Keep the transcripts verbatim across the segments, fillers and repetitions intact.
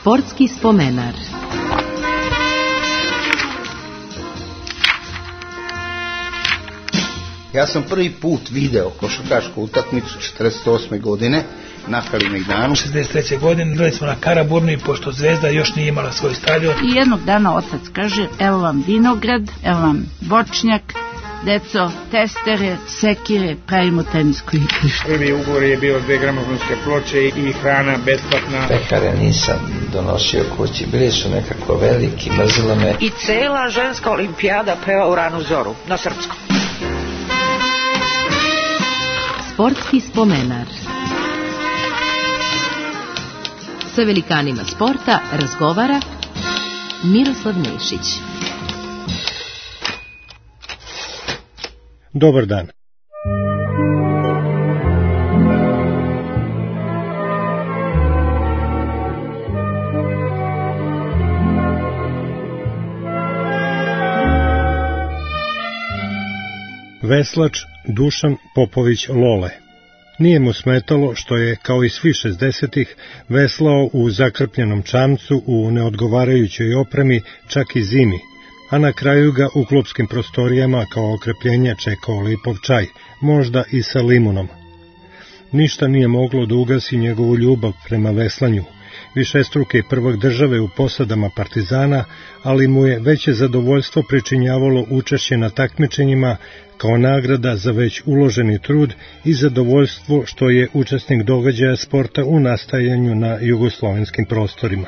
Sportski spomenar. Ja sam prvi put video košarkašku utakmicu četrdeset osme godine na Kalemegdanu. šezdeset treće godine igrali smo na Karaburmi, pošto Zvezda još nije imala svoj stadion. I jednog dana otac kaže, evo vam vinograd, evo vam voćnjak, deco, testere, sekire, pravimo tenisko igrište. Prvi ugovor je bio dve gramofonske ploče i hrana besplatna. Pekare nisam donosio kući, bili su nekako veliki, mrzilo me. I cela ženska olimpijada peva u ranu zoru, na srpskom. Sportski spomenar. Sa velikanima sporta razgovara Miroslav Nešić. Dobar dan. Veslač Dušan Popović Lole. Nije mu smetalo što je, kao i svi šezdesetih, veslao u zakrpljenom čamcu u neodgovarajućoj opremi, čak i zimi, a na kraju ga u klupskim prostorijama kao okrepljenje čekao lipov čaj, možda i sa limunom. Ništa nije moglo da ugasi njegovu ljubav prema veslanju, višestruke prvak države u posadama partizana, ali mu je veće zadovoljstvo pričinjavalo učešće na takmičenjima kao nagrada za već uloženi trud i zadovoljstvo što je učesnik događaja sporta u nastajanju na jugoslovenskim prostorima.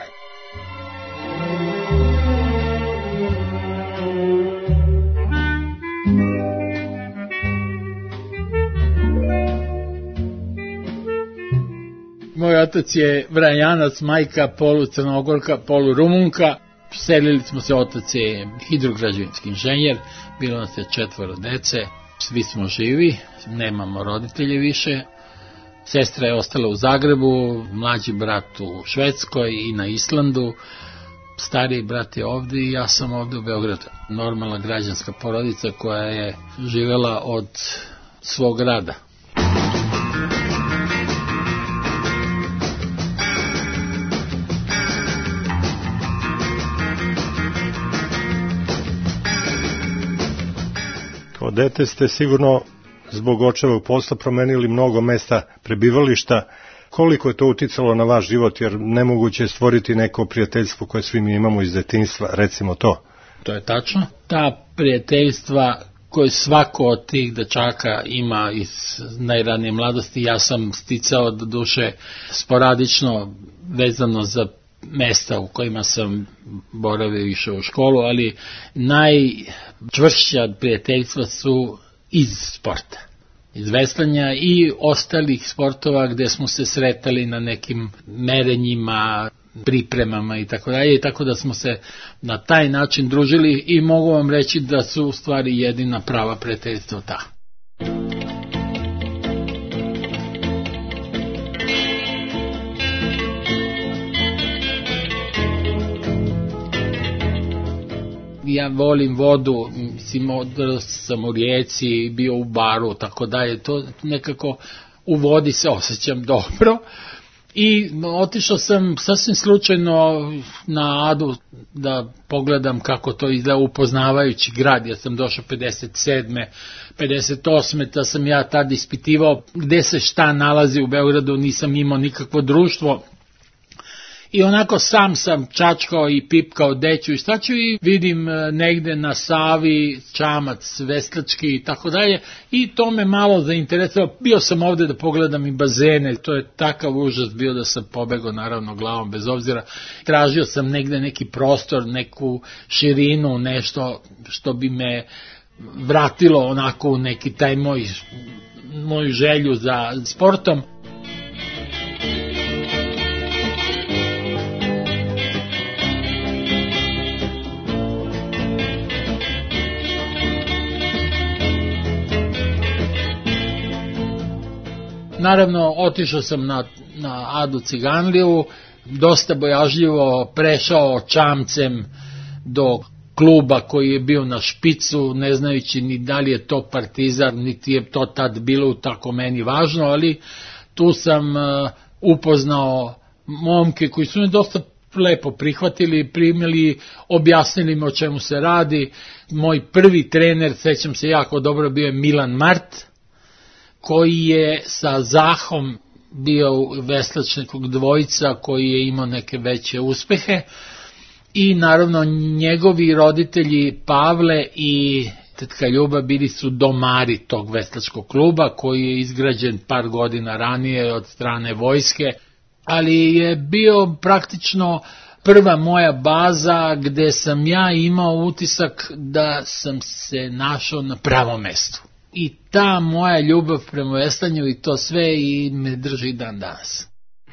Moj otac je Vranjanac, majka polu Crnogorka, polu Rumunka. Selili smo se, otac je hidrograđevinski inženjer, bilo nas je četvoro dece, svi smo živi, nemamo roditelje više. Sestra je ostala u Zagrebu, mlađi brat u Švedskoj i na Islandu, stariji brat je ovdje i ja sam ovdje u Beogradu. Normalna građanska porodica koja je živjela od svog rada. Kao dete ste sigurno zbog očevog posla promenili mnogo mesta prebivališta. Koliko je to uticalo na vaš život, jer nemoguće je stvoriti neko prijateljstvo koje svi mi imamo iz detinjstva, recimo to? To je tačno. Ta prijateljstva koje svako od tih dečaka ima iz najranije mladosti, ja sam sticao do duše sporadično vezano za mesta u kojima sam boravio i išao u školu, ali najčvršća prijateljstva su iz sporta, iz veslanja i ostalih sportova gde smo se sretali na nekim merenjima, pripremama i tako dalje, i tako da smo se na taj način družili i mogu vam reći da su u stvari jedina prava prijateljstva ta. Ja volim vodu, mislim, odrastao sam u Rijeci, bio u baru, tako da je to nekako, u vodi se osjećam dobro. I otišao sam sasvim slučajno na Adu da pogledam kako to izgleda, upoznavajući grad. Ja sam došao pedeset sedme, pedeset osme, da sam ja tad ispitivao gde se šta nalazi u Beogradu, nisam imao nikakvo društvo. I onako sam sam čačkao i pipkao deću i šta ću, i vidim negde na Savi čamac veslački i tako dalje, i to me malo zainteresovalo. Bio sam ovde da pogledam i bazene, to je takav užas bio da sam pobegao naravno glavom bez obzira. Tražio sam negde neki prostor, neku širinu, nešto što bi me vratilo onako u neki taj moj, moju želju za sportom. Naravno, otišao sam na, na Adu Ciganliju, dosta bojažljivo prešao čamcem do kluba koji je bio na špicu, ne znajući ni da li je to Partizan, niti je to tad bilo tako meni važno, ali tu sam uh, upoznao momke koji su mi dosta lepo prihvatili, primili, objasnili mi o čemu se radi. Moj prvi trener, sećam se jako dobro, bio je Milan Mart, koji je sa Zahom bio veslačnikog dvojica, koji je imao neke veće uspehe. I naravno njegovi roditelji Pavle i tetka Ljuba bili su domari tog veslačkog kluba, koji je izgrađen par godina ranije od strane vojske, ali je bio praktično prva moja baza gde sam ja imao utisak da sam se našao na pravom mestu. I ta moja ljubav prema veslanju i to sve i me drži dan danas.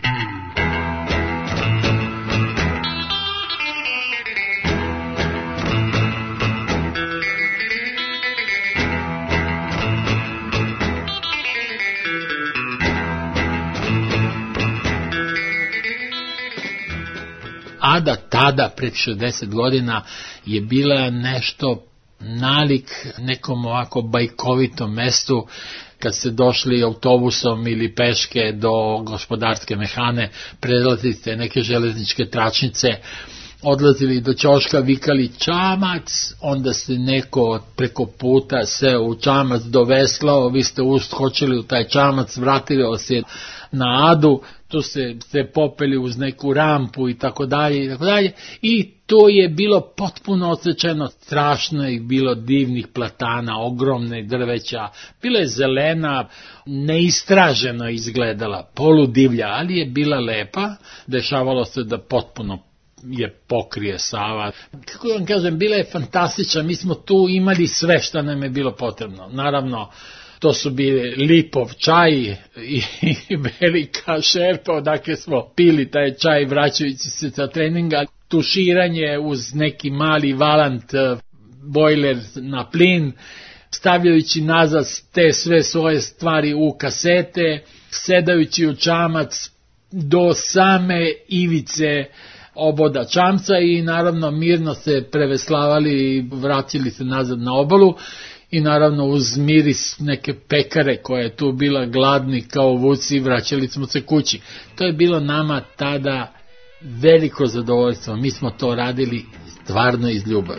Ada tada, pred šezdeset godina, je bila nešto nalik nekom ovako bajkovitom mestu. Kad ste došli autobusom ili peške do Gospodarske mehane, prelazite neke železničke tračnice, odlazili do ćoška, vikali Čamac, onda se neko preko puta se u Čamac doveslao, vi ste uskočili u taj Čamac, vratili se na Adu, tu se, se popeli uz neku rampu i tako dalje i tako dalje, i to je bilo potpuno osjećeno, strašno je bilo divnih platana, ogromne drveća, bila je zelena, neistraženo izgledala, poludivlja, ali je bila lepa, dešavalo se da potpuno je pokrije Sava. Kako vam kažem, bila je fantastična, mi smo tu imali sve što nam je bilo potrebno. Naravno, to su bili Lipov čaj i, i velika šerpa, odakle smo pili taj čaj vraćajući se sa treninga, tuširanje uz neki mali valant bojler na plin, stavljajući nazad te sve svoje stvari u kasete, sedajući u čamac do same ivice oboda čamca i naravno mirno se preveslavali i vratili se nazad na obalu i naravno uz miris neke pekare koja je tu bila gladni kao vuci, vraćali smo se kući. To je bilo nama tada veliko zadovoljstvo, mi smo to radili stvarno iz ljubavi.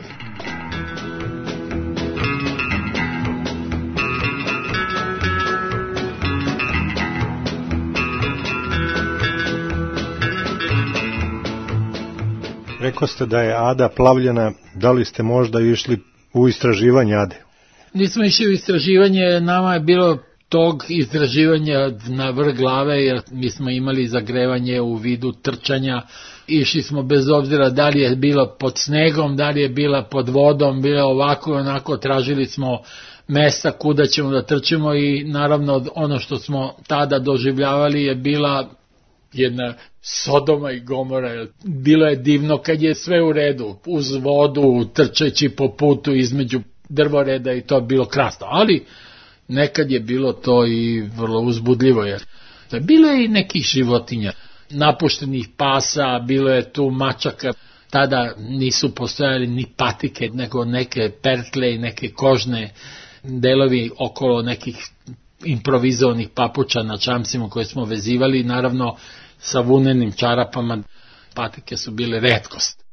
Rekao ste da je Ada plavljena, da li ste možda išli u istraživanje Ade? Nismo išli u istraživanje, nama je bilo tog istraživanja na vrh glave, jer mi smo imali zagrevanje u vidu trčanja, išli smo bez obzira da li je bilo pod snegom, da li je bila pod vodom, bilo ovako i onako, tražili smo mesta kuda ćemo da trčimo i naravno ono što smo tada doživljavali je bila jedna Sodoma i Gomora. Bilo je divno kad je sve u redu, uz vodu, trčeći po putu između drvoreda i to je bilo krasno, ali nekad je bilo to i vrlo uzbudljivo, jer bilo je i nekih životinja, napuštenih pasa, bilo je tu mačaka, tada nisu postojali ni patike, nego neke pertle i neke kožne delovi okolo nekih improvizovanih papuča na čamcima koje smo vezivali, naravno sa vunenim čarapama, patike su bile retkost.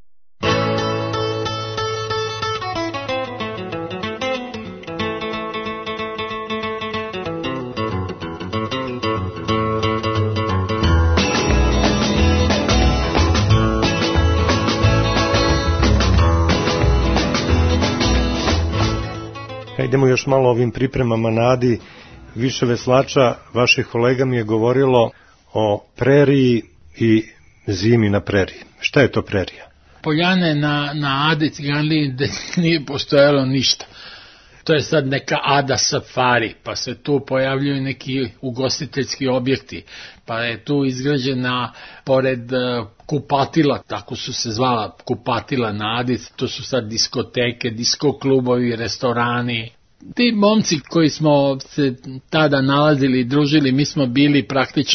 Idemo još malo ovim pripremama na Adi. Više veslača vaših kolega mi je govorilo o preriji i zimi na preriji. Šta je to prerija? Poljane na, na Adi Ciganliji nije postojalo ništa. To je sad neka Ada Safari, pa se tu pojavljuju neki ugostiteljski objekti, pa je tu izgrađena pored kupatila, tako su se zvala kupatila na Adi, to su sad diskoteke, disko klubovi, restorani. Ti momci koji smo se tada nalazili i družili, mi smo bili praktično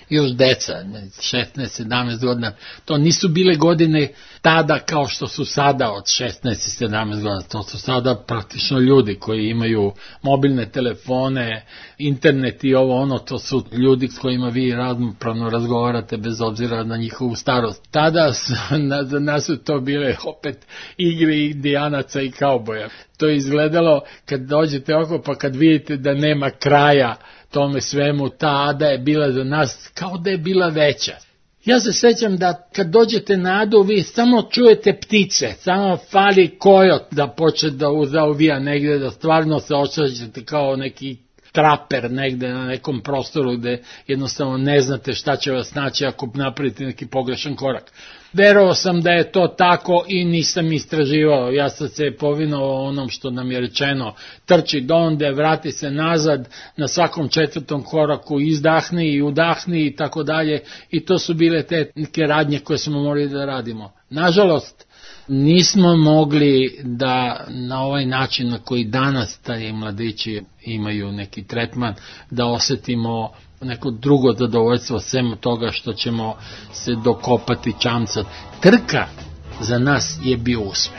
još deca, šesnaest sedamnaest godina, to nisu bile godine tada kao što su sada od šesnaest sedamnaest godina, to su sada praktično ljudi koji imaju mobilne telefone, internet i ovo ono, to su ljudi s kojima vi ravnopravno razgovarate bez obzira na njihovu starost. Tada za nas su to bile opet igre indijanaca i kauboja. To je izgledalo kad dođete oko pa kad vidite da nema kraja tome svemu, ta Ada je bila za nas kao da je bila veća. Ja se sećam da kad dođete na Adu vi samo čujete ptice, samo fali kojot da počne da zauvija negde, da stvarno se osjećate kao neki traper negde na nekom prostoru gde jednostavno ne znate šta će vas naći ako napravite neki pogrešan korak. Verovao sam da je to tako i nisam istraživao, ja sam se povinovao onom što nam je rečeno, trči donde, vrati se nazad, na svakom četvrtom koraku izdahni i udahni i tako dalje, i to su bile te neke radnje koje smo morali da radimo. Nažalost, nismo mogli da na ovaj način na koji danas taj mladići imaju neki tretman, da osetimo neko drugo zadovoljstvo sem toga što ćemo se dokopati čamca. Trka za nas je bio uspeh.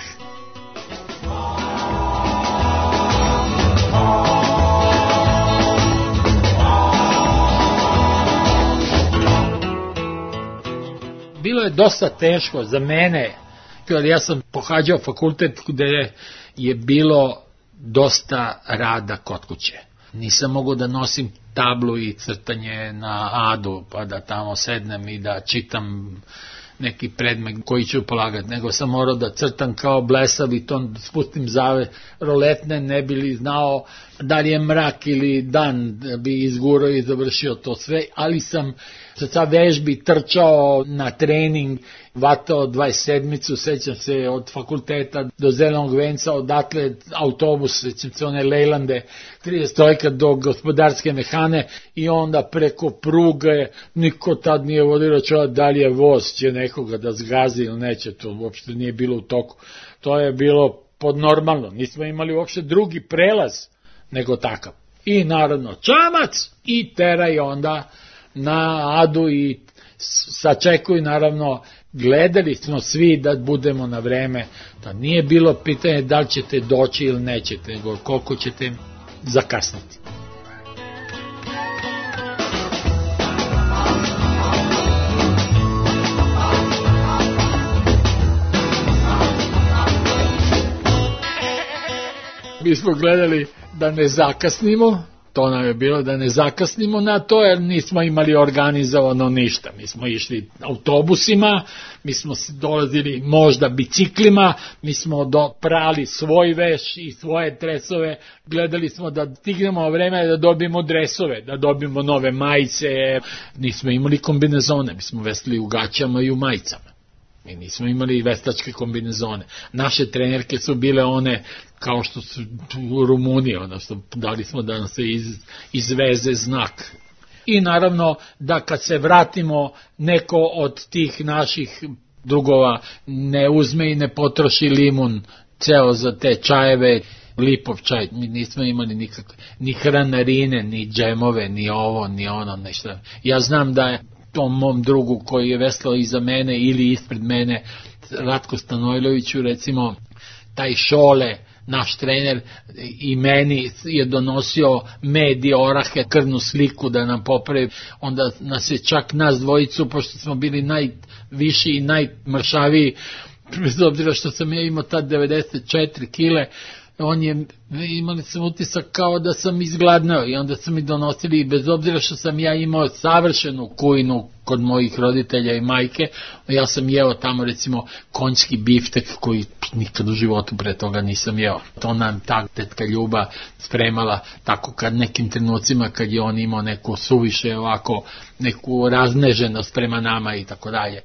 Bilo je dosta teško za mene, jer ja sam pohađao fakultet gde je bilo dosta rada kod kuće. Nisam mogao da nosim tablu i crtanje na Adu, pa da tamo sednem i da čitam neki predmet koji ću polagati, nego sam morao da crtam kao blesav i to spustim zave roletne, ne bi li znao da li je mrak ili dan, da bi izgurao i završio to sve, ali sam sa vežbi trčao na trening, vatao dvadeset sedmicu, sećam se od fakulteta do Zelenog venca, odatle autobus, sećam se one Lejlande, trideset trojka do Gospodarske mehane i onda preko pruge, niko tad nije vodio računa da li je voz će nekoga da zgazi ili neće, to uopšte nije bilo u toku. To je bilo podnormalno, nismo imali uopšte drugi prelaz nego takav. I naravno čamac i teraj onda na Adu i sačekuju, naravno gledali smo svi da budemo na vreme, da nije bilo pitanje da li ćete doći ili nećete, nego koliko ćete zakasniti. Mi smo gledali da ne zakasnimo, to nam je bilo da ne zakasnimo na to, jer nismo imali organizovano ništa. Mi smo išli autobusima, mi smo dolazili možda biciklima, mi smo doprali svoj veš i svoje dresove, gledali smo da stignemo vreme da dobijemo dresove, da dobijemo nove majice, nismo imali kombinezone, mi smo vesli u gaćama i u majicama. Mi nismo imali vestačke kombinezone. Naše trenerke su bile one kao što su u Rumuniji, odnosno dali smo da nam se iz, izveze znak. I naravno da kad se vratimo neko od tih naših drugova ne uzme i ne potroši limun ceo za te čajeve, lipov čaj, mi nismo imali nikakve, ni hranarine, ni džemove, ni ovo, ni ono, nešto. Ja znam da je tom mom drugu koji je veslao iza mene ili ispred mene, Ratko Stanojloviću, recimo, taj Šole, naš trener, i meni je donosio med i orahe, krvnu sliku da nam popravi, onda nas je čak nas dvojicu, pošto smo bili najviši i najmršaviji, bez obzira što sam ja imao tad devedeset četiri kile, on je, imali sam utisak kao da sam izgladnao i onda su mi donosili, bez obzira što sam ja imao savršenu kujinu kod mojih roditelja i majke, ja sam jeo tamo recimo konjski biftek koji nikad u životu pre toga nisam jeo. To nam ta tetka Ljuba spremala tako kad nekim trenucima kad je on imao neku suviše ovako, neku razneženost prema nama i tako dalje.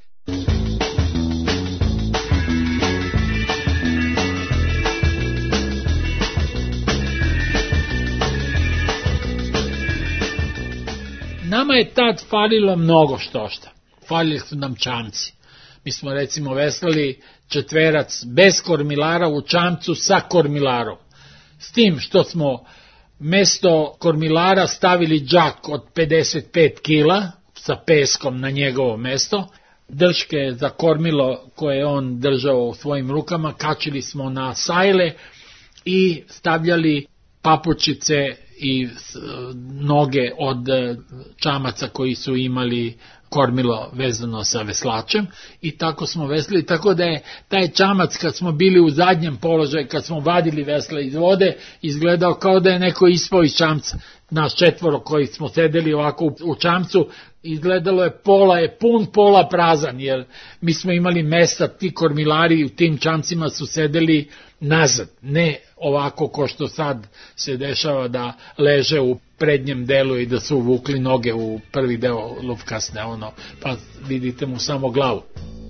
Nama je tad falilo mnogo štošta. Falili su nam čamci. Mi smo recimo veslali četverac bez kormilara u čamcu sa kormilarom. S tim što smo mesto kormilara stavili džak od pedeset pet kila, sa peskom na njegovo mesto. Drške za kormilo koje je on držao u svojim rukama kačili smo na sajle i stavljali papučice i noge od čamaca koji su imali kormilo vezano sa veslačem i tako smo veslili, tako da je taj čamac kad smo bili u zadnjem položaju, kad smo vadili vesla iz vode, izgledao kao da je neko ispao iz čamca. Nas četvoro koji smo sedeli ovako u, u čamcu, izgledalo je pola je pun, pola prazan, jer mi smo imali mesta, ti kormilari u tim čamcima su sedeli nazad, ne ovako ko što sad se dešava da leže u prednjem delu i da su uvukli noge u prvi deo lufkasne, ono, pa vidite mu samo glavu.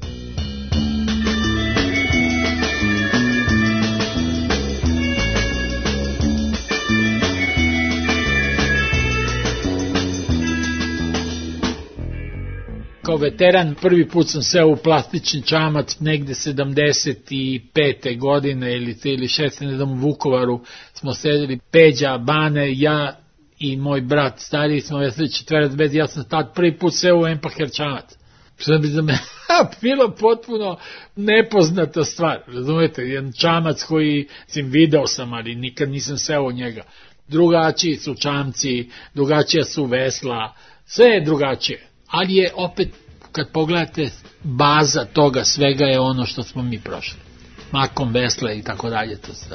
Kao veteran prvi put sam seo u plastični čamac negde sedamdeset pete godine ili, ili šeste, ne znam, u Vukovaru smo sedeli, Peđa, Bane, ja i moj brat stariji smo veseli četverac bez, ja sam tad prvi put seo u Empacher čamac. Što bi za me bilo potpuno nepoznata stvar, razumete, jedan čamac koji sam video sam, ali nikad nisam seo u njega. Drugačiji su čamci, drugačija su vesla, sve je drugačije. Ali je opet, kad pogledate, baza toga svega je ono što smo mi prošli. Makom, vesle i tako dalje, to sve.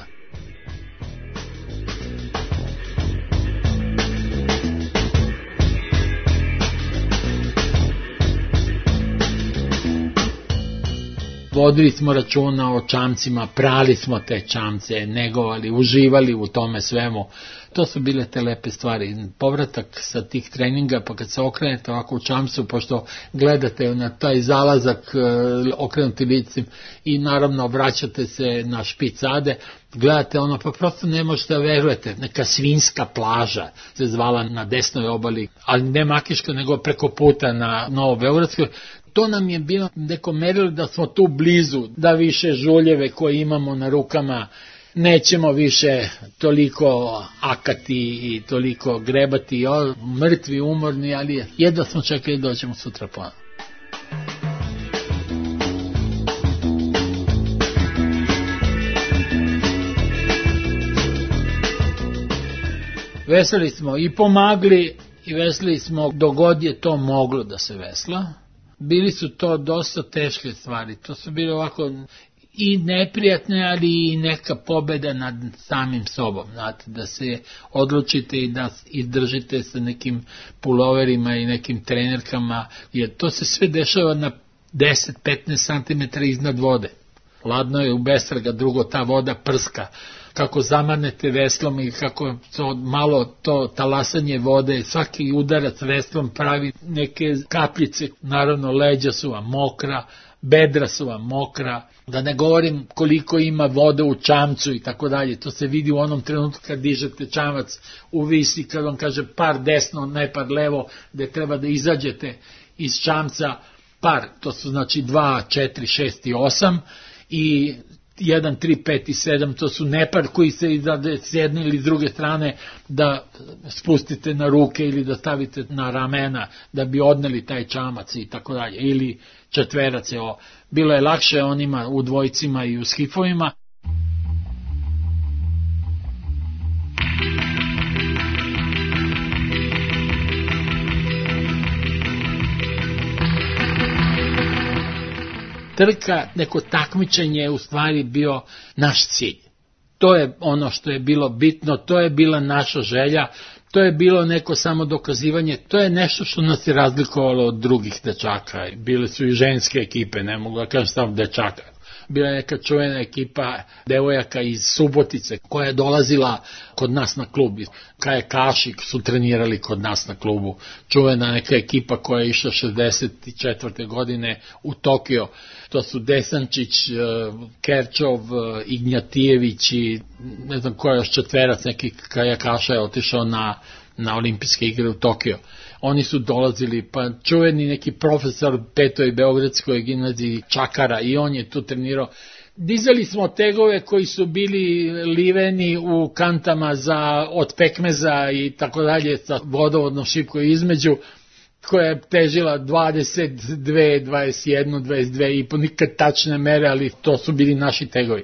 Vodili smo računa o čamcima, prali smo te čamce, negovali, uživali u tome svemu. To su bile te lepe stvari. Povratak sa tih treninga, pa kad se okrenete ovako u čamcu, pošto gledate na taj zalazak okrenuti licim i naravno vraćate se na špicade, gledate ono, pa prosto ne možete da verujete. Neka svinska plaža se zvala na desnoj obali, ali ne Makiška, nego preko puta na Novobeogradskoj. To nam je bilo neko merilo da smo tu blizu, da više žuljeve koje imamo na rukama nećemo više toliko akati i toliko grebati, o, mrtvi, umorni, ali jedva smo čekali da dođemo sutra ponovno. Veslali smo i pomagli i veslali smo dogod je to moglo da se vesla. Bili su to dosta teške stvari, to su bili ovako i neprijatne, ali i neka pobeda nad samim sobom, znate, da se odlučite i da izdržite sa nekim puloverima i nekim trenerkama, jer to se sve dešava na deset do petnaest santimetara iznad vode. Ladno je u besraga, drugo ta voda prska, kako zamanete veslom i kako to malo to talasanje vode, svaki udarac veslom pravi neke kapljice, naravno leđa su vam mokra, bedra su vam mokra, da ne govorim koliko ima vode u čamcu i tako dalje, to se vidi u onom trenutku kad dižete čamac u vis i kad vam kaže par desno, ne par levo, gde treba da izađete iz čamca, par, to su znači dva, četiri, šest i osam i jedan, tri, pet i sedam, to su nepar koji se izade s jedne ili s druge strane da spustite na ruke ili da stavite na ramena da bi odneli taj čamac i tako dalje, ili četverac je ovo. Bilo je lakše onima u dvojcima i u skifovima. Trka, neko takmičenje je u stvari bio naš cilj. To je ono što je bilo bitno, to je bila naša želja, to je bilo neko samo dokazivanje, to je nešto što nas je razlikovalo od drugih dečaka. Bile su i ženske ekipe, ne mogu da kažem samo dečaka. Bila je neka čuvena ekipa devojaka iz Subotice koja je dolazila kod nas na klub. Kajakaši su trenirali kod nas na klubu. Čuvena neka ekipa koja je išla šezdeset četvrte godine u Tokio. To su Desančić, Kerčov, Ignjatijević i ne znam koja još četverac nekih kajakaša je otišao na, na olimpijske igre u Tokio. Oni su dolazili, pa čuveni neki profesor Petoj Beogradskoj gimnaziji Čakara i on je tu trenirao. Dizali smo tegove koji su bili liveni u kantama za, od pekmeza i tako dalje sa vodovodnom šipkom između. koja je težila dvadeset dve, dvadeset jedan, dvadeset dve i po, nikad tačne mere, ali to su bili naši tegovi.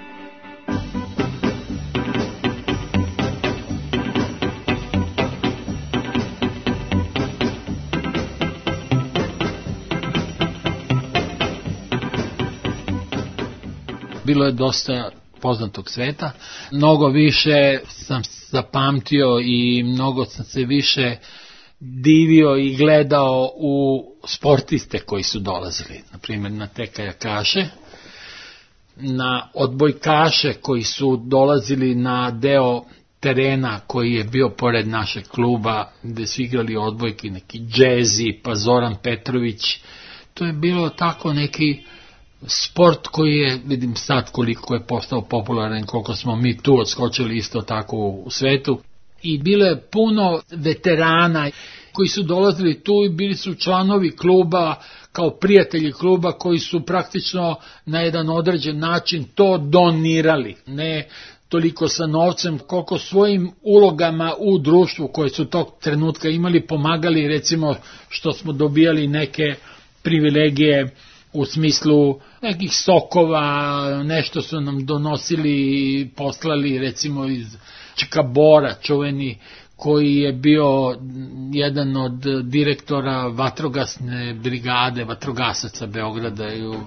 Bilo je dosta poznatog sveta, mnogo više sam zapamtio i mnogo sam se više divio i gledao u sportiste koji su dolazili, na primjer na te kajakaše, na odbojkaše koji su dolazili na deo terena koji je bio pored našeg kluba, gde su igrali odbojki, neki Džezi, pa Zoran Petrović. To je bilo tako neki sport koji je, vidim sad koliko je postao popularan, koliko smo mi tu odskočili isto tako u svetu. I bilo je puno veterana koji su dolazili tu i bili su članovi kluba, kao prijatelji kluba koji su praktično na jedan određen način to donirali. Ne toliko sa novcem, koliko svojim ulogama u društvu koje su tog trenutka imali, pomagali, recimo što smo dobijali neke privilegije u smislu nekih sokova, nešto su nam donosili, poslali recimo iz Čikabora, čuveni, koji je bio jedan od direktora vatrogasne brigade, vatrogasaca Beograda.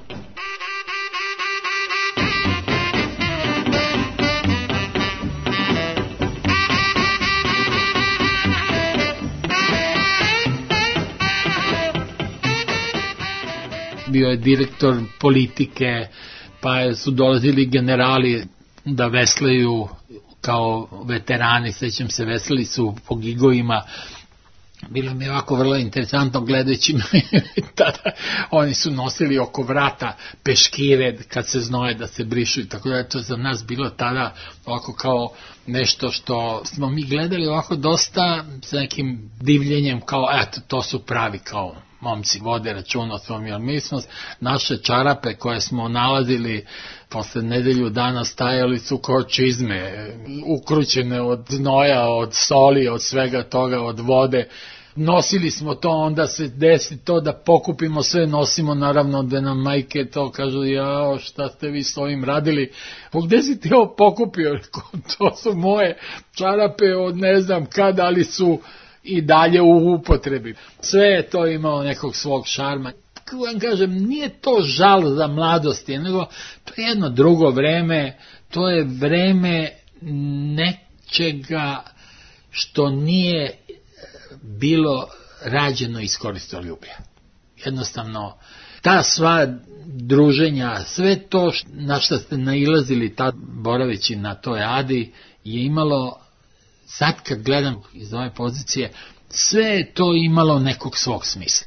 Bio je direktor politike, pa su dolazili generali da veslaju kao veterani, sećam se, veslali su po gigovima. Bilo mi je ovako vrlo interesantno gledajući tada, oni su nosili oko vrata peškire kad se znoje da se brišu i tako da je to za nas bilo tada ovako kao nešto što smo mi gledali ovako dosta s nekim divljenjem, kao eto to su pravi kao momci, vode računa o svom, jer mi smo naše čarape koje smo nalazili posle nedelju dana stajali su kao čizme, ukrućene od znoja, od soli, od svega toga, od vode. Nosili smo to, onda se desi to da pokupimo sve, nosimo, naravno da nam majke to kažu, jao, šta ste vi s ovim radili, gde si ti ovo pokupio? To su moje čarape od ne znam kada, ali su i dalje u upotrebi. Sve je to imalo nekog svog šarma. Kako vam kažem, nije to žal za mladosti, nego to je jedno drugo vreme, to je vreme nečega što nije bilo rađeno iz koristoljublja. Jednostavno, ta sva druženja, sve to na što ste nailazili tad boraveći na toj Adi je imalo, sad kad gledam iz ove pozicije, sve je to imalo nekog svog smisla.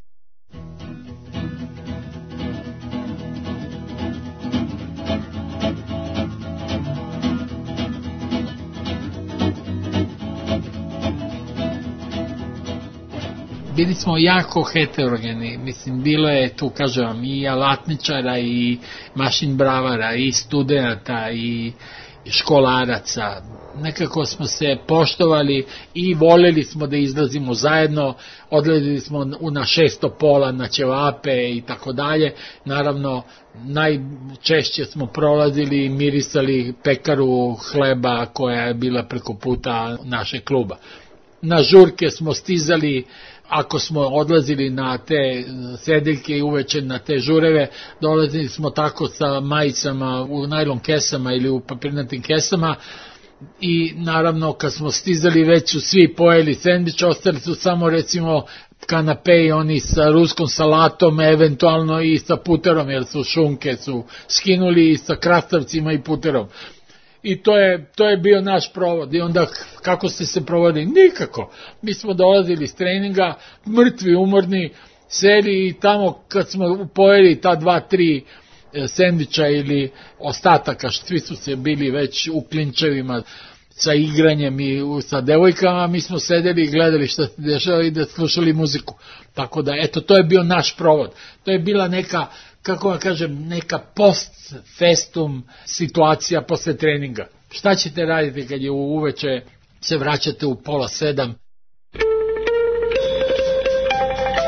Bili smo jako heterogeni, mislim, bilo je tu, kažem vam, i alatničara, i mašin bravara, i studenta, i školaraca. Nekako smo se poštovali i voljeli smo da izlazimo zajedno, odlazili smo na šesto pola, na ćevape i tako dalje. Naravno, najčešće smo prolazili i mirisali pekaru hleba koja je bila preko puta našeg kluba. Na žurke smo stizali, ako smo odlazili na te sedeljke i uveče na te žureve, dolazili smo tako sa majicama u najlon kesama ili u papirnatim kesama i naravno kad smo stizali već su svi pojeli sendvič, ostali su samo recimo kanape i oni sa ruskom salatom, eventualno i sa puterom, jer su šunke su skinuli i sa krastavcima i puterom. I to je, to je bio naš provod. I onda kako ste se provodili? Nikako. Mi smo dolazili s treninga, mrtvi, umorni, seli i tamo kad smo pojeli ta dva, tri sendviča ili ostataka, svi su se bili već u klinčevima sa igranjem i sa devojkama, mi smo sedeli i gledali šta se dešava i da slušali muziku. Tako da, eto, to je bio naš provod. To je bila neka, kako vam kažem, neka post festum situacija posle treninga. Šta ćete raditi kad je uveče se vraćate u pola sedam?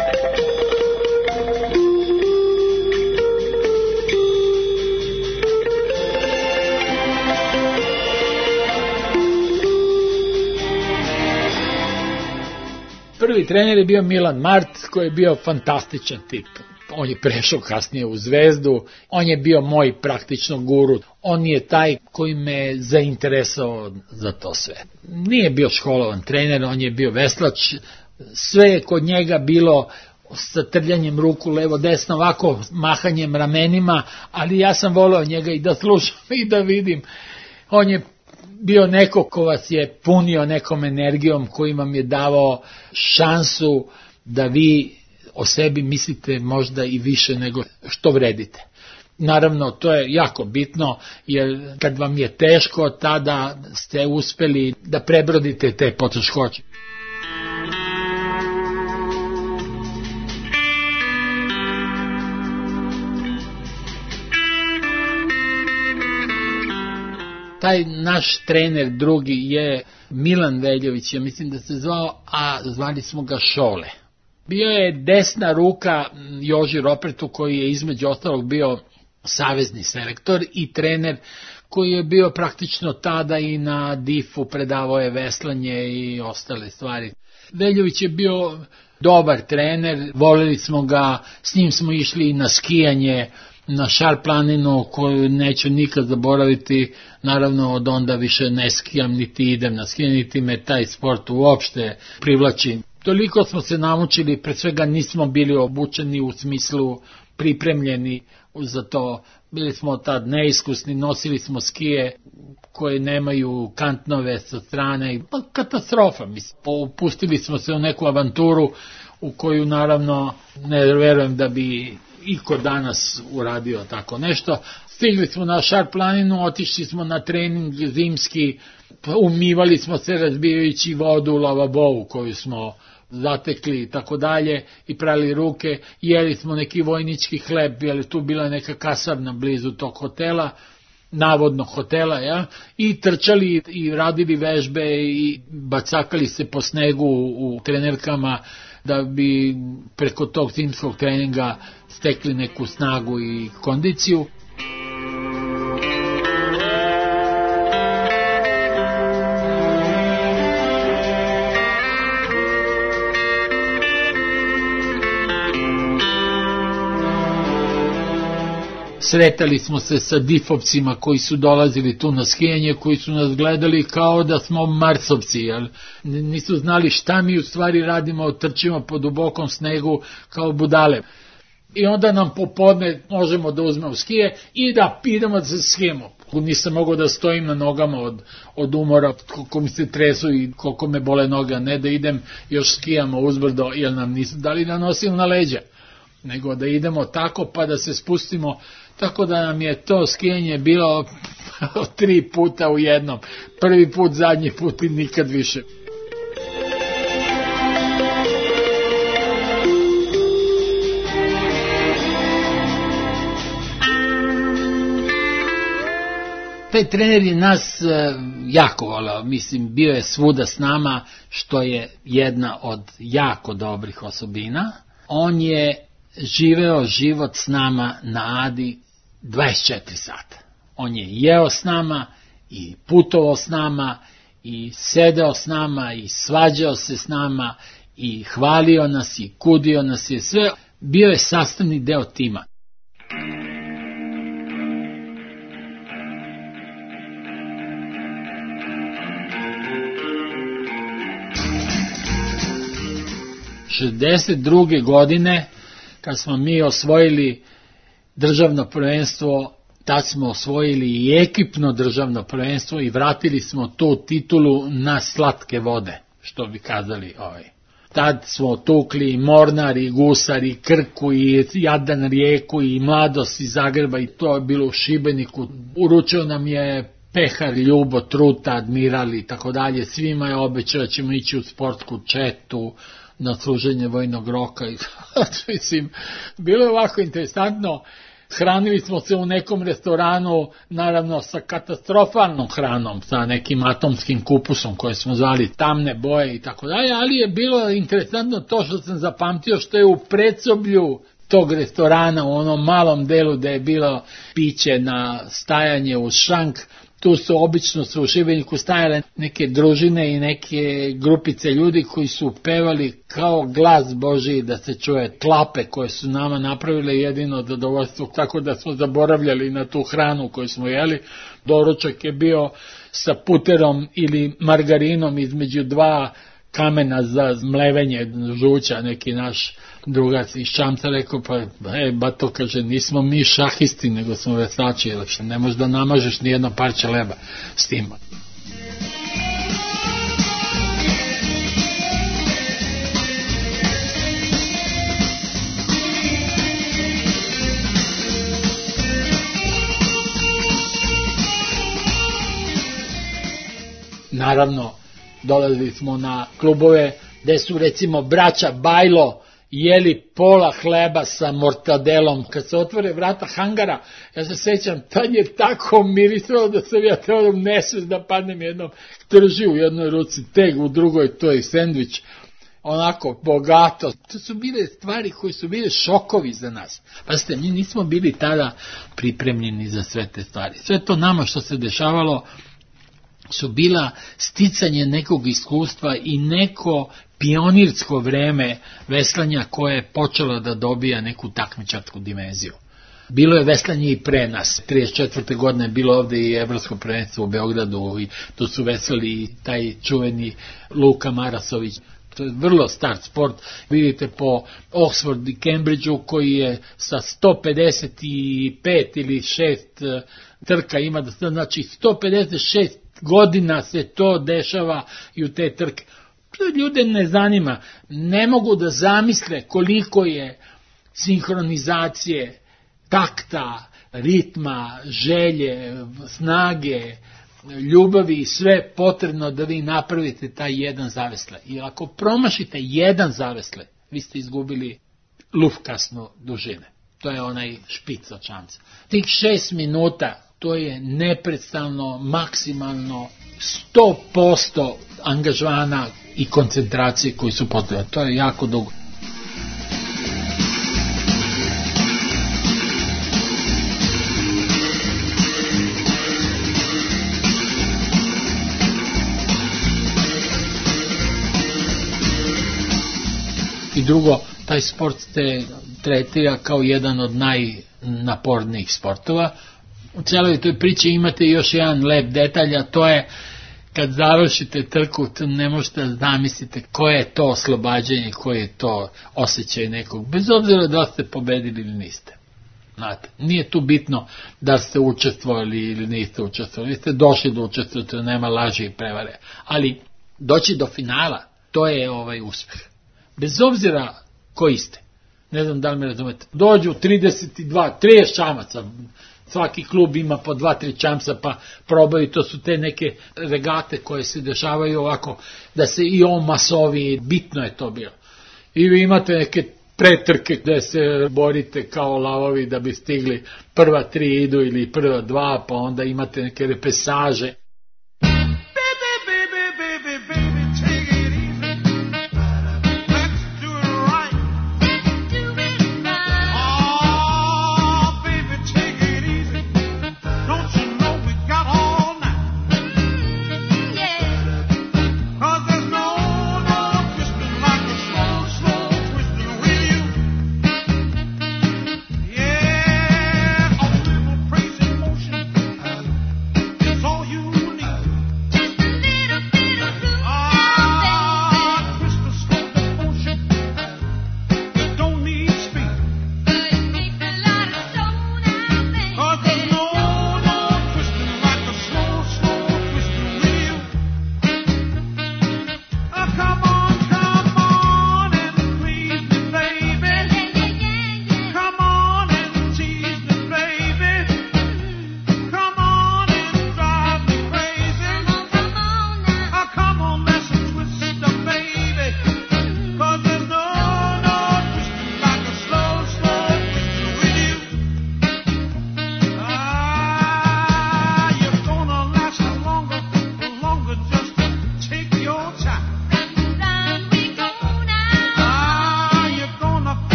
trener je bio Milan Mart, koji je bio fantastičan tip. On je prešao kasnije u Zvezdu, on je bio moj praktično guru, on je taj koji me zainteresovao za to sve. Nije bio školovan trener, on je bio veslač, sve je kod njega bilo sa trljanjem ruku levo desno, ovako mahanjem ramenima, ali ja sam voleo njega i da slušam i da vidim. On je bio neko ko vas je punio nekom energijom, koji vam je davao šansu da vi o sebi mislite možda i više nego što vredite. Naravno, to je jako bitno, jer kad vam je teško, tada ste uspeli da prebrodite te poteškoće. Taj naš trener drugi je Milan Veljović, ja mislim da se zvao, a zvali smo ga Šole. Bio je desna ruka Joži Ropertu, koji je između ostalog bio savezni selektor i trener koji je bio praktično tada i na difu, predavao je veslanje i ostale stvari. Veljović je bio dobar trener, voleli smo ga, s njim smo išli na skijanje na Šar planinu koju neću nikad zaboraviti. Naravno od onda više ne skijam niti idem na skijanje, niti me taj sport uopšte privlači. Toliko smo se namučili, pre svega nismo bili obučeni u smislu pripremljeni za to. Bili smo tad neiskusni, nosili smo skije koje nemaju kantnove sa strane. Pa katastrofa, mislim. Upustili smo se u neku avanturu u koju naravno ne verujem da bi iko danas uradio tako nešto. Stigli smo na Šar planinu, otišli smo na trening zimski, umivali smo se razbijajući vodu u lavabovu koju smo zatekli i tako dalje i prali ruke, jeli smo neki vojnički hleb, jer je tu bila neka kasarna blizu tog hotela, navodnog hotela, ja, i trčali i radili vežbe i bacakali se po snegu u trenerkama da bi preko tog zimskog treninga stekli neku snagu i kondiciju. Sretali smo se sa difovcima koji su dolazili tu na skijanje, koji su nas gledali kao da smo marsovci, jer nisu znali šta mi u stvari radimo, trčimo po dubokom snegu kao budale. I onda nam popodne možemo da uzmemo skije i da idemo da se skijemo. Nisam mogao da stojim na nogama od, od umora, koliko mi se tresu i koliko me bole noga, ne da idem još skijamo uzbrdo, jer nam nisu dali da nosim na leđa, nego da idemo tako pa da se spustimo. Tako da nam je to skijanje bilo tri puta u jednom. Prvi put, zadnji put i nikad više. Taj trener je nas jako volao, mislim, bio je svuda s nama, što je jedna od jako dobrih osobina. On je živeo život s nama na Adi dvadeset četiri sata. On je jeo s nama i putovao s nama i sedeo s nama i svađao se s nama i hvalio nas i kudio nas je sve. Bio je sastavni deo tima. šezdeset druge godine, kad smo mi osvojili državno prvenstvo, tad smo osvojili i ekipno državno prvenstvo i vratili smo tu titulu na slatke vode, što bi kazali ovaj. Tad smo tukli i Mornar, i Gusar, i Krku, i Jadran Rijeku, i Mladost iz Zagreba, i to je bilo u Šibeniku. Uručio nam je pehar Ljubo Truta, Admiral i tako dalje. Svima je obećao da ćemo ići u sportsku četu, na služenje vojnog roka. Mislim, bilo je ovako interesantno. Hranili smo se u nekom restoranu, naravno sa katastrofalnom hranom, sa nekim atomskim kupusom koje smo zvali tamne boje i tako dalje, ali je bilo interesantno to što sam zapamtio, što je u predsoblju tog restorana, u onom malom delu gde je bilo piće na stajanje uz šank, tu su obično su u Šibeniku stajale neke družine i neke grupice ljudi koji su pevali kao glas Božiji da se čuje, klape koje su nama napravile jedino zadovoljstvo, tako da smo zaboravljali na tu hranu koju smo jeli. Doručak je bio sa puterom ili margarinom između dva kamena za mlevenje žuća. Neki naš drugac iz Šamca rekao, pa e, bato, kaže, nismo mi šahisti, nego smo veslači, ne možeš da namažeš ni jedno parče leba s tim. Naravno, dolazili smo na klubove gde su recimo braća Bajlo jeli pola hleba sa mortadelom. Kad se otvore vrata hangara, ja se sećam, tad je tako mirisalo da sam ja trebao da nesvest da padnem jednom, trži u jednoj ruci teg, u drugoj to je sendvič, onako bogato. To su bile stvari koje su bile šokovi za nas. Pazite, mi nismo bili tada pripremljeni za sve te stvari. Sve to nama što se dešavalo su bila sticanje nekog iskustva i neko pionirsko vreme veslanja koje je počelo da dobija neku takmičarsku dimenziju. Bilo je veslanje i pre nas. trideset četvrte godine je bilo ovde i evropsko prvenstvo u Beogradu i tu su veslali i taj čuveni Luka Marasović. To je vrlo star sport. Vidite po Oxford i Cambridgeu koji je sa sto pedeset pet ili šest trka ima, znači sto pedeset šest godina se to dešava i u te trke. To ljude ne zanima. Ne mogu da zamisle koliko je sinhronizacije, takta, ritma, želje, snage, ljubavi i sve potrebno da vi napravite taj jedan zavesle. I ako promašite jedan zavesle, vi ste izgubili lufkasnu dužine. To je onaj špic od Šamca. Tih šest minuta, to je nepredstavno, maksimalno, sto posto angažmana i koncentracije koji su potrebne. To je jako dugo. I drugo, taj sport se tretira kao jedan od najnapornijih sportova. U celoj toj priči imate još jedan lep detalj, a to je kad završite trku, ne možete da zamislite koje je to oslobađanje, koje je to osjećaj nekog, bez obzira da ste pobedili ili niste. Znate, nije tu bitno da ste učestvovali ili niste učestvovali, vi ste došli da učestvujete, nema laži i prevare, ali doći do finala, to je ovaj uspeh. Bez obzira koji ste, ne znam da li me razumete, dođu trideset dva, trideset čamaca, svaki klub ima po dva, tri čamca pa probaju, to su te neke regate koje se dešavaju ovako, da se i on masovi, bitno je to bilo. I vi imate neke pretrke gde se borite kao lavovi da bi stigli, prva tri idu ili prva dva, pa onda imate neke repesaže. You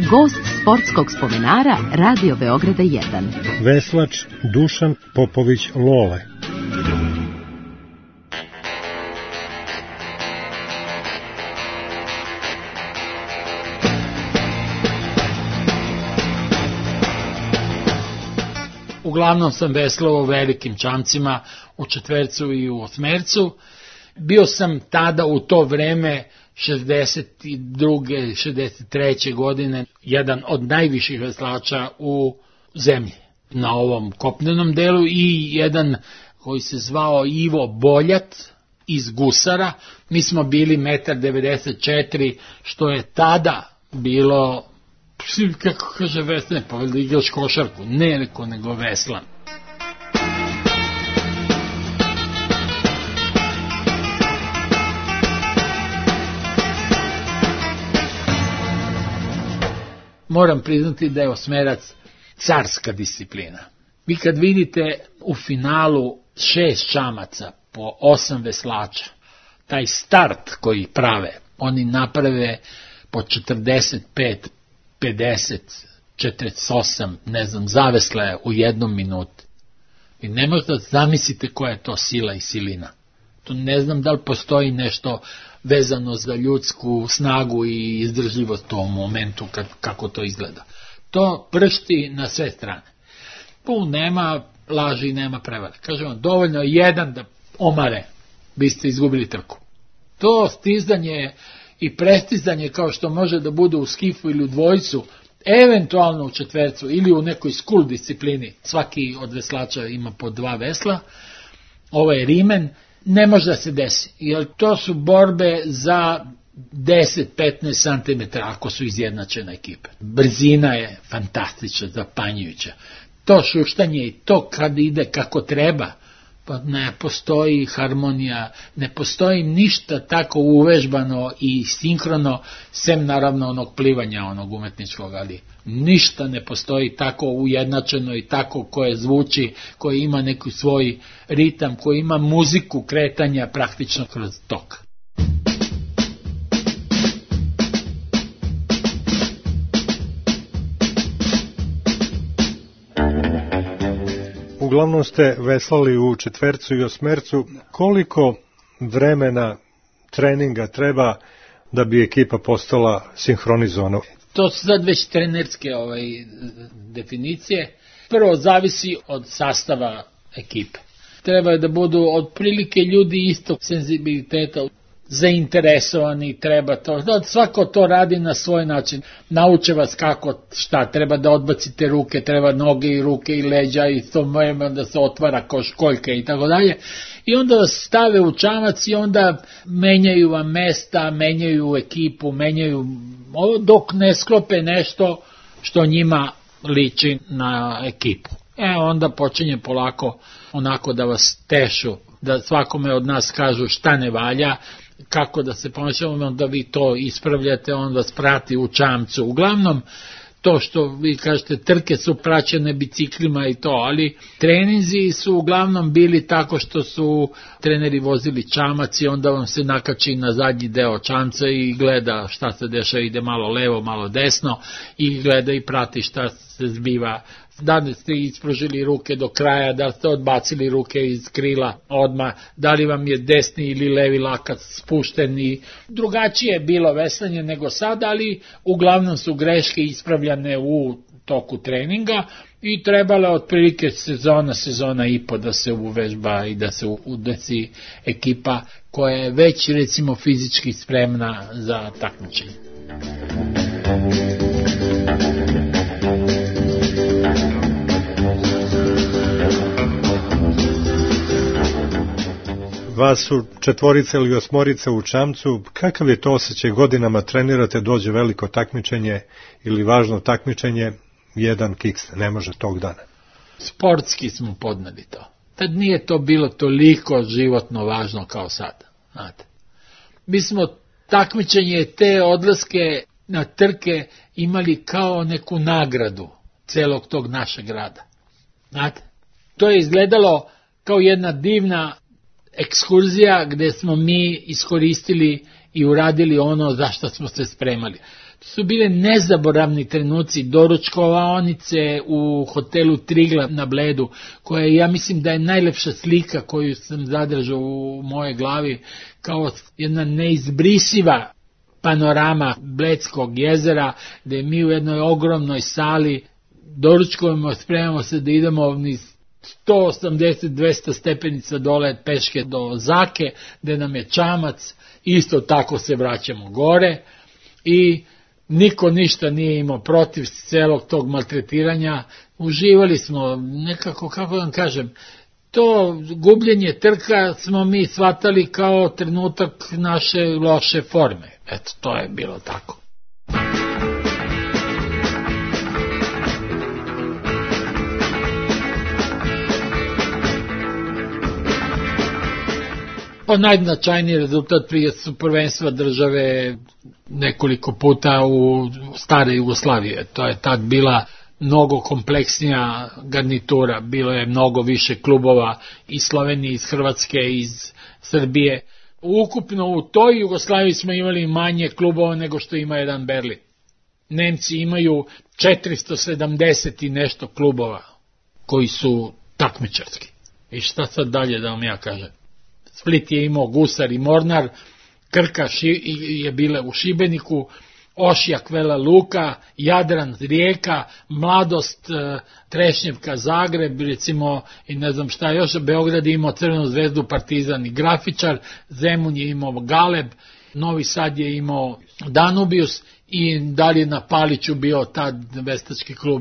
Gost sportskog spomenara Radio Beograda jedan. Veslač Dušan Popović Lole. Uglavnom sam veslao u velikim čamcima, u četvercu i u osmercu. Bio sam tada u to vreme šezdeset druge šezdeset treće godine jedan od najviših veslača u zemlji na ovom kopnenom delu i jedan koji se zvao Ivo Boljat iz Gusara. Mi smo bili jedan devedeset četiri metra, što je tada bilo, kako kaže veslan, pa da igraš košarku, ne reko nego veslan. Moram priznati da je osmerac carska disciplina. Vi kad vidite u finalu šest čamaca po osam veslača, taj start koji prave, oni naprave po četrdeset pet, pedeset, četrdeset osam, ne znam, zavesle u jednom minutu. I ne možete da zamislite koja je to sila i silina. To ne znam da li postoji nešto vezano za ljudsku snagu i izdržljivost u tom momentu kad, kako to izgleda. To pršti na sve strane. Tu nema laži, nema prevare. Kažem vam, dovoljno je jedan da omare, biste izgubili trku. To stizanje i prestizanje kao što može da bude u skifu ili u dvojcu, eventualno u četvercu ili u nekoj skul disciplini, svaki od veslača ima po dva vesla, ovo je rimen, ne može da se desi, jer to su borbe za deset do petnaest santimetara ako su izjednačene ekipe. Brzina je fantastična, zapanjujuća. To šuštanje i to kad ide kako treba, pa ne postoji harmonija, ne postoji ništa tako uvežbano i sinhrono, sem naravno onog plivanja, onog umetničkog, ali ništa ne postoji tako ujednačeno i tako koje zvuči, koje ima neki svoj ritam, koji ima muziku kretanja praktično kroz tok. Uglavnom ste veslali u četvercu i osmercu. Koliko vremena treninga treba da bi ekipa postala sinhronizovana? To su sad već trenerske ovaj, definicije. Prvo zavisi od sastava ekipe. Treba da budu otprilike ljudi istog senzibiliteta, zainteresovani, treba to, da svako to radi na svoj način, nauče vas kako, šta, treba da odbacite ruke, treba noge i ruke i leđa i to možemo da se otvara ko školjka i tako dalje, i onda vas stave u čamac i onda menjaju vam mesta, menjaju ekipu, menjaju, dok ne sklope nešto što njima liči na ekipu. E onda počinje polako onako da vas tešu, da svakome od nas kažu šta ne valja, kako da se ponašamo, da vi to ispravljate, on vas prati u čamcu. Uglavnom, to što vi kažete, trke su praćene biciklima i to, ali treninzi su uglavnom bili tako što su treneri vozili čamac i onda vam se nakači na zadnji deo čamca i gleda šta se dešava, ide malo levo, malo desno i gleda i prati šta se zbiva. Da li ste ispružili ruke do kraja, da li ste odbacili ruke iz krila odmah, da li vam je desni ili levi lakat spušten i drugačije je bilo veslanje nego sad, ali uglavnom su greške ispravljane u toku treninga i trebala otprilike sezona, sezona i po da se uvežba i da se udesi ekipa koja je već recimo fizički spremna za takmičenje. Vas su četvorica ili osmorica u čamcu, kakav je to osjećaj, godinama trenirate, dođe veliko takmičenje ili važno takmičenje, jedan kiks ne može tog dana? Sportski smo podneli to. Tad nije to bilo toliko životno važno kao sad. Znate. Mi smo takmičenje, te odlaske na trke imali kao neku nagradu celog tog našeg rada. Znate. To je izgledalo kao jedna divna ekskurzija gde smo mi iskoristili i uradili ono za što smo se spremali. To su bile nezaboravni trenuci, doručkovaonice u hotelu Trigla na Bledu, koja ja mislim da je najlepša slika koju sam zadržao u moje glavi, kao jedna neizbrisiva panorama Bledskog jezera, gde mi u jednoj ogromnoj sali doručkujemo, spremamo se da idemo niz sto osamdeset do dvesta stepenica dole peške do Zake, gde nam je čamac, isto tako se vraćamo gore i niko ništa nije imao protiv celog tog maltretiranja. Uživali smo nekako, kako vam kažem, to gubljenje trka smo mi shvatali kao trenutak naše loše forme. Eto, to je bilo tako. Pa najznačajniji rezultat prije su prvenstva države nekoliko puta u stare Jugoslavije. To je tad bila mnogo kompleksnija garnitura, bilo je mnogo više klubova iz Slovenije, iz Hrvatske, iz Srbije. Ukupno u toj Jugoslaviji smo imali manje klubova nego što ima jedan Berlin. Nemci imaju četiristo sedamdeset i nešto klubova koji su takmičarski. I šta sad dalje da vam ja kažem? Split je imao Gusar i Mornar, Krka je bila u Šibeniku, Ošjak, Vela Luka, Jadran, Rijeka, Mladost, Trešnjevka, Zagreb, recimo, i ne znam šta još, Beograd je imao Crvenu zvezdu, Partizan i Grafičar, Zemun je imao Galeb, Novi Sad je imao Danubius i dalje na Paliću bio tad vestački klub.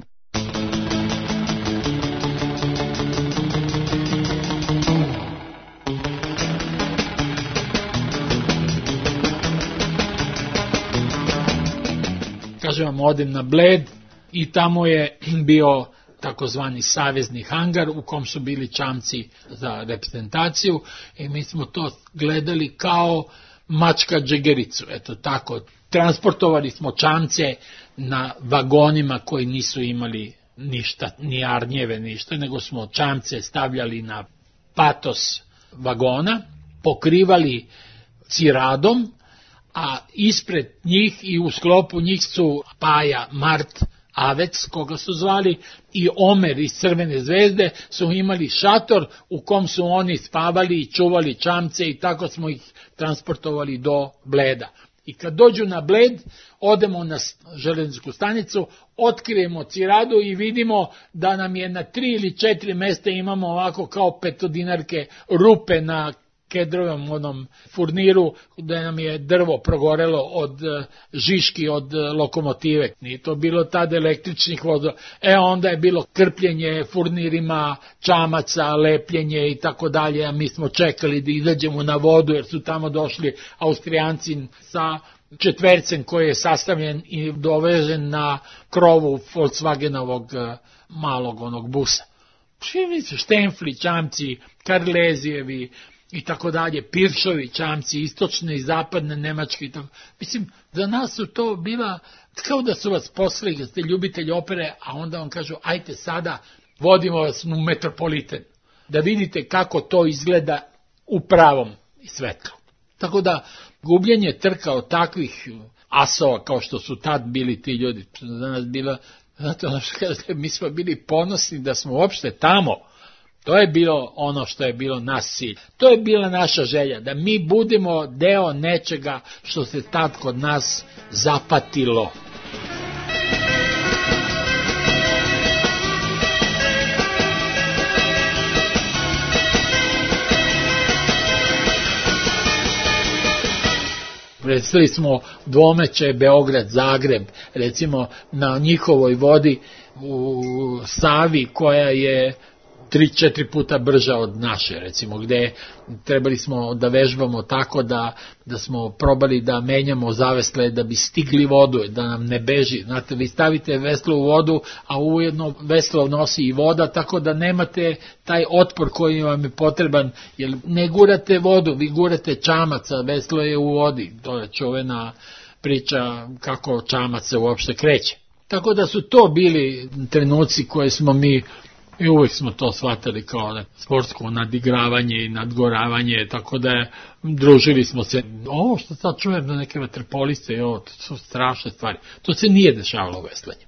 Kažem vam, odem na Bled i tamo je bio takozvani savezni hangar u kom su bili čamci za reprezentaciju i mi smo to gledali kao mačka džegericu. Eto tako, transportovali smo čamce na vagonima koji nisu imali ništa, ni arnjeve, ništa, nego smo čamce stavljali na patos vagona, pokrivali ciradom, a ispred njih i u sklopu njih su Paja, Mart, Avec, koga su zvali, i Omer iz Crvene zvezde su imali šator u kom su oni spavali i čuvali čamce i tako smo ih transportovali do Bleda. I kad dođu na Bled, odemo na železničku stanicu, otkrijemo ciradu i vidimo da nam je na tri ili četiri mesta imamo ovako kao petodinarke rupe na kedrovom onom furniru, da nam je drvo progorelo od žiški, od lokomotive. Nije to bilo tad električnih vozova. E onda je bilo krpljenje furnirima čamaca, lepljenje i tako dalje, a mi smo čekali da izađemo na vodu jer su tamo došli Austrijanci sa četvercem koji je sastavljen i dovežen na krovu Volkswagenovog malog onog busa. Štenfli, čamci, Karlezijevi i tako dalje, Piršovi čamci, istočne i zapadne Nemačke i tako. Mislim, za nas su to bila, kao da su vas poslali, da ste ljubitelji opere, a onda vam kažu, ajte sada, vodimo vas u Metropolitan, da vidite kako to izgleda u pravom svetlu. Tako da, gubljenje trka od takvih asova, kao što su tad bili ti ljudi, za nas bila, znate ono što kažete, mi smo bili ponosni da smo uopšte tamo. To je bilo ono što je bilo naš cilj. To je bila naša želja, da mi budemo deo nečega što se tad kod nas zapatilo. Predstavili smo dvomeće Beograd-Zagreb, recimo na njihovoj vodi u Savi koja je tri četiri puta brža od naše, recimo, gde trebali smo da vežbamo tako da, da smo probali da menjamo zavesle da bi stigli vodu, da nam ne beži. Znate, vi stavite veslo u vodu, a ujedno veslo nosi i voda, tako da nemate taj otpor koji vam je potreban, jer ne gurate vodu, vi gurate čamac, a veslo je u vodi. To je čuvena priča kako čamac se uopšte kreće. Tako da su to bili trenuci koje smo mi I uvijek smo to shvatili kao sportsko nadigravanje i nadgoravanje, tako da je, družili smo se. Ovo što sad čujem da neke vaterpoliste, ovo, to su strašne stvari. To se nije dešavalo u veslanju.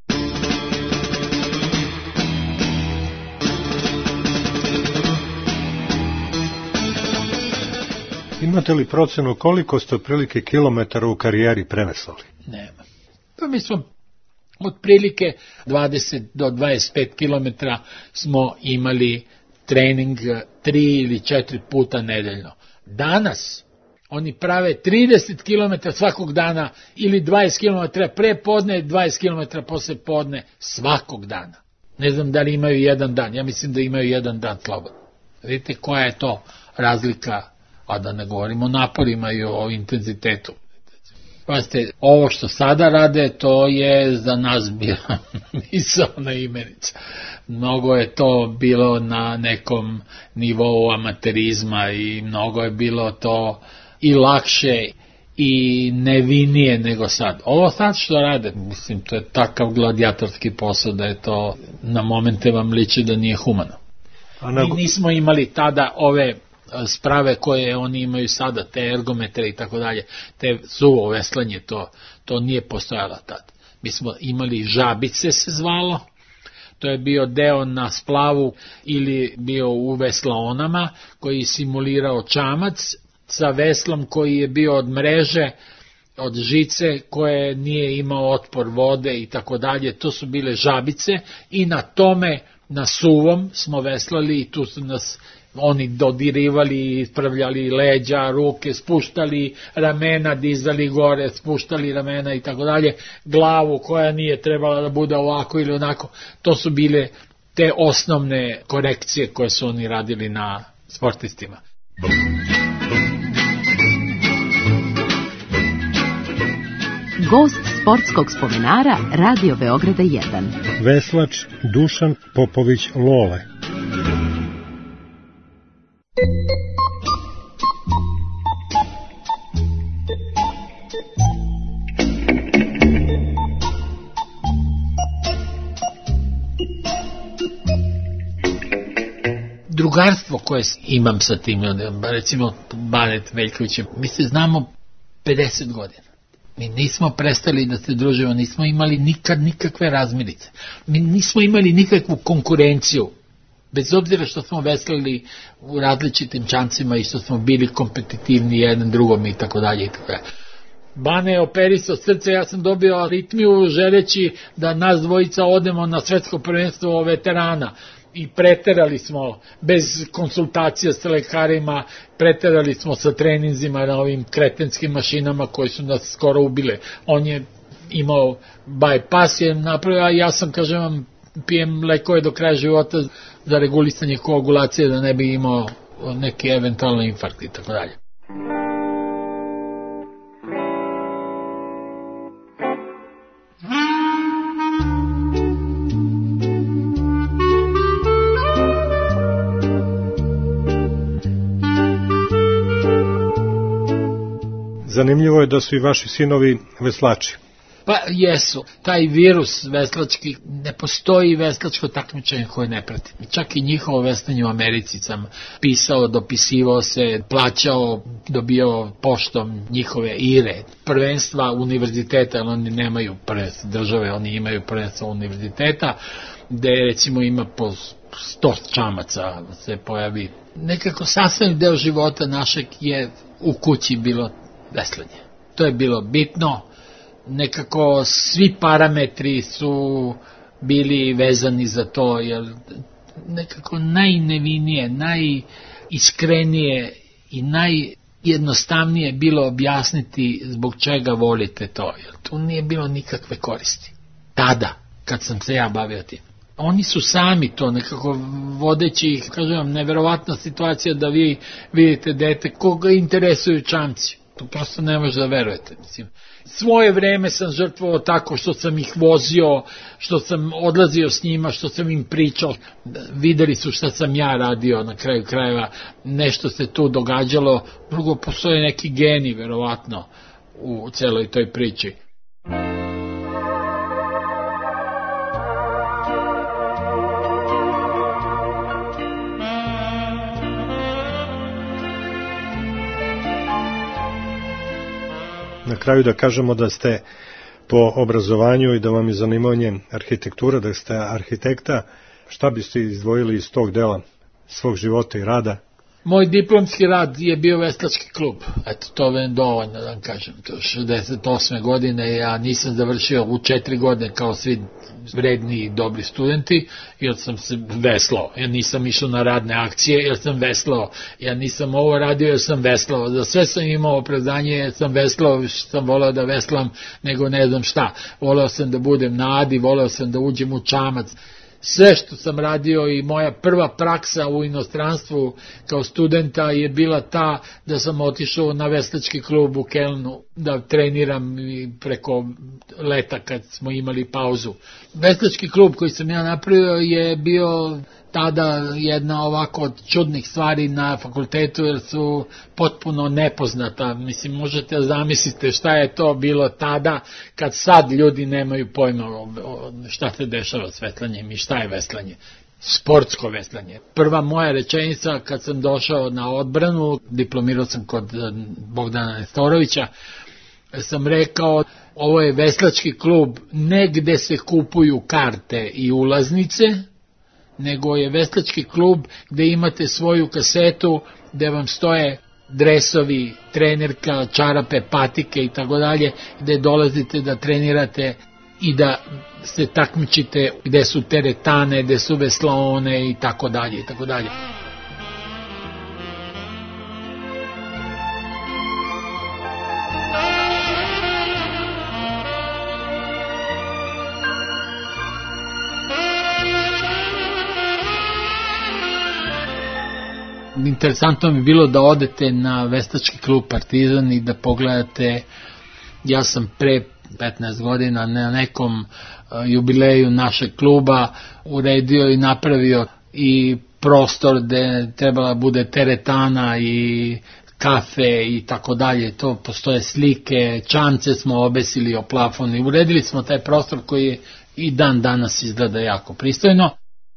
Imate li procenu koliko ste otprilike kilometara u karijeri preveslali? Nema. Pa mi smo otprilike dvadeset do dvadeset pet kilometara smo imali trening tri ili četiri puta nedeljno. Danas oni prave trideset kilometara svakog dana ili dvadeset kilometara pre podne i dvadeset kilometara posle podne svakog dana. Ne znam da li imaju jedan dan, ja mislim da imaju jedan dan slobodno. Vidite koja je to razlika, a da ne govorimo o naporima i o intenzitetu. Pazite, ovo što sada rade, to je za nas bila misaona imenica. Mnogo je to bilo na nekom nivou amaterizma i mnogo je bilo to i lakše i nevinije nego sad. Ovo sad što rade, mislim, to je takav gladijatorski posao da je to na momente vam liči da nije humano. Mi nismo imali tada ove sprave koje oni imaju sada, te ergometre i tako dalje, te suvo veslanje, to, to nije postojalo tad. Mi smo imali žabice se zvalo, to je bio deo na splavu ili bio u veslaonama koji simulirao čamac sa veslom koji je bio od mreže, od žice koje nije imao otpor vode i tako dalje, to su bile žabice i na tome, na suvom smo veslali i tu su nas oni dodirivali, ispravljali leđa, ruke, spuštali ramena, dizali gore, spuštali ramena i tako dalje, glavu koja nije trebala da bude ovako ili onako. To su bile te osnovne korekcije koje su oni radili na sportistima. Gost sportskog spomenara Radio Beograda jedan. Veslač Dušan Popović Lole. Drugarstvo koje imam sa tim, recimo Banet Veljkovićem, mi se znamo pedeset godina. Mi nismo prestali da se družimo, nismo imali nikad nikakve razmirice. Mi nismo imali nikakvu konkurenciju, bez obzira što smo veslali u različitim čancima i što smo bili kompetitivni jedan drugom i tako dalje i tako dalje. Bane je operisao srce, ja sam dobio aritmiju želeći da nas dvojica odemo na svetsko prvenstvo veterana. I preterali smo, bez konsultacija sa lekarima, preterali smo sa treninzima na ovim kretenskim mašinama koje su nas skoro ubile. On je imao bypass, je napravio, a ja sam, kažem vam, pijem lekove do kraja života za regulisanje koagulacije da ne bi imao neki eventualno infarkt i tako dalje. Zanimljivo je da su i vaši sinovi veslači. Pa jesu. Taj virus veslački, ne postoji veslačko takmičenje koje ne prati. Čak i njihovo veslanje u Americi sam pisao, dopisivao se, plaćao, dobio poštom njihove ire. Prvenstva univerziteta, ali oni nemaju prvenstva države, oni imaju prvenstva univerziteta, gde recimo ima po sto čamaca se pojavi. Nekako sastavni deo života našeg je u kući bilo veslanje. To je bilo bitno, nekako svi parametri su bili vezani za to, jer nekako najnevinije, najiskrenije i najjednostavnije bilo objasniti zbog čega volite to, jer tu nije bilo nikakve koristi. Tada, kad sam se ja bavio tim. Oni su sami to nekako vodeći, kažem vam, neverovatna situacija da vi vidite dete koga interesuju čamci. To prosto ne može da verujete. Mislim. Svoje vreme sam žrtvovao tako što sam ih vozio, što sam odlazio s njima, što sam im pričao. Videli su šta sam ja radio na kraju krajeva. Nešto se tu događalo. Drugo, postoje neki geni, verovatno, u celoj toj priči. na kraju da kažemo da ste po obrazovanju i da vam je zanimanje arhitektura, da ste arhitekta. Šta biste izdvojili iz tog dela svog života i rada? Moj diplomski rad je bio veslački klub. Eto, to je dovoljno da vam kažem. To je šezdeset osme godine, ja nisam završio u četiri godine kao svi vredni i dobri studenti, jer sam se veslao. Ja nisam išao na radne akcije, jer sam veslao. Ja nisam ovo radio, jer sam veslao. Za sve sam imao opravdanje, jer sam veslao, što sam voleo da veslam, nego ne znam šta. Voleo sam da budem na Adi, voleo sam da uđem u čamac. Sve što sam radio i moja prva praksa u inostranstvu kao studenta je bila ta da sam otišao na veslački klub u Kelnu da treniram preko leta kad smo imali pauzu. Veslački klub koji sam ja napravio je bio tada jedna ovako od čudnih stvari na fakultetu jer su potpuno nepoznata. Mislim, možete zamislite šta je to bilo tada kad sad ljudi nemaju pojma šta se dešava s veslanjem i šta je veslanje. Sportsko veslanje. Prva moja rečenica kad sam došao na odbranu, diplomirao sam kod Bogdana Nestorovića, sam rekao ovo je veslački klub ne gde se kupuju karte i ulaznice, nego je veslački klub gde imate svoju kasetu, gde vam stoje dresovi, trenerka, čarape, patike i tako dalje, gde dolazite da trenirate i da se takmičite gde su teretane, gde su veslaone i tako dalje i tako dalje. Interesantno mi bilo da odete na veslački klub Partizan i da pogledate, ja sam pre petnaest godina na nekom jubileju našeg kluba uredio i napravio i prostor gde trebala bude teretana i kafe i tako dalje, to postoje slike, čamce smo obesili o plafonu i uredili smo taj prostor koji i dan danas izgleda jako pristojno.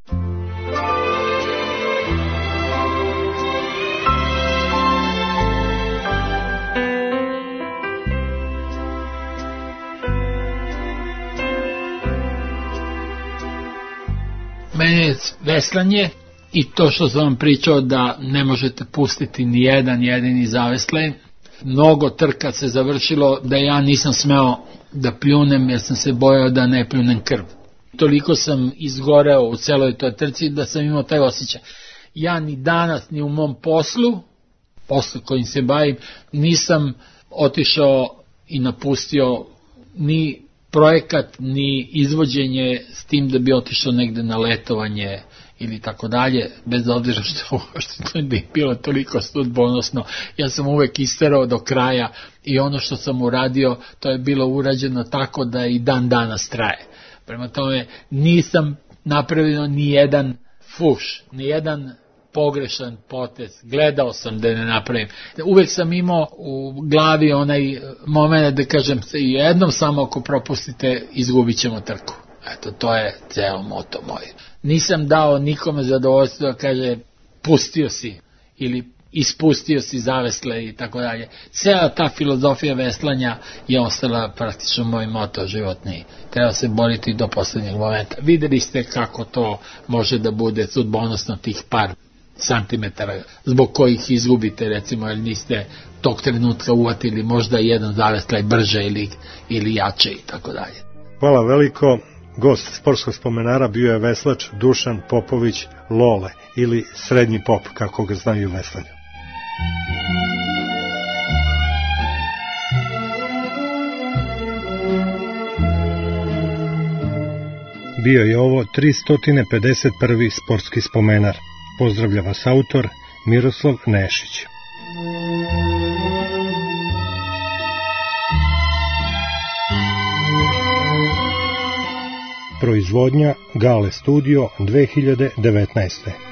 Mene je veslanje i to što sam vam pričao da ne možete pustiti ni jedan jedini zaveslaj. Mnogo trka se završilo da ja nisam smeo da pljunem jer sam se bojao da ne pljunem krv. Toliko sam izgoreo u celoj toj trci da sam imao taj osjećaj. Ja ni danas ni u mom poslu, poslu kojim se bavim, nisam otišao i napustio ni projekat ni izvođenje s tim da bi otišao negde na letovanje ili tako dalje, bez obzira što, što to je bilo toliko sudbonosno. Ja sam uvek isterao do kraja i ono što sam uradio, to je bilo urađeno tako da i dan danas traje. Prema tome, nisam napravio ni jedan fuš, ni jedan pogrešan potez, gledao sam da ne napravim. Uvek sam imao u glavi onaj moment da kažem se jednom samo ako propustite izgubit ćemo trku. Eto, to je ceo moto moj. Nisam dao nikome zadovoljstvo da kaže pustio si ili ispustio si zavesle i tako dalje. Cela ta filozofija veslanja je ostala praktično moj moto životni. Treba se boriti do poslednjeg momenta. Videli ste kako to može da bude sudbonosno tih par santimetara zbog kojih izgubite, recimo, jer niste tog trenutka uvatili možda jedan zaveslaj brže ili, ili jače i tako dalje. Hvala veliko. Gost sportskog spomenara bio je veslač Dušan Popović Lole ili Srednji Pop, kako ga znaju u veslanju. Bio je ovo tristo pedeset prvi sportski spomenar. Pozdravlja vas autor Miroslav Nešić. Proizvodnja Gale Studio dve hiljade devetnaeste.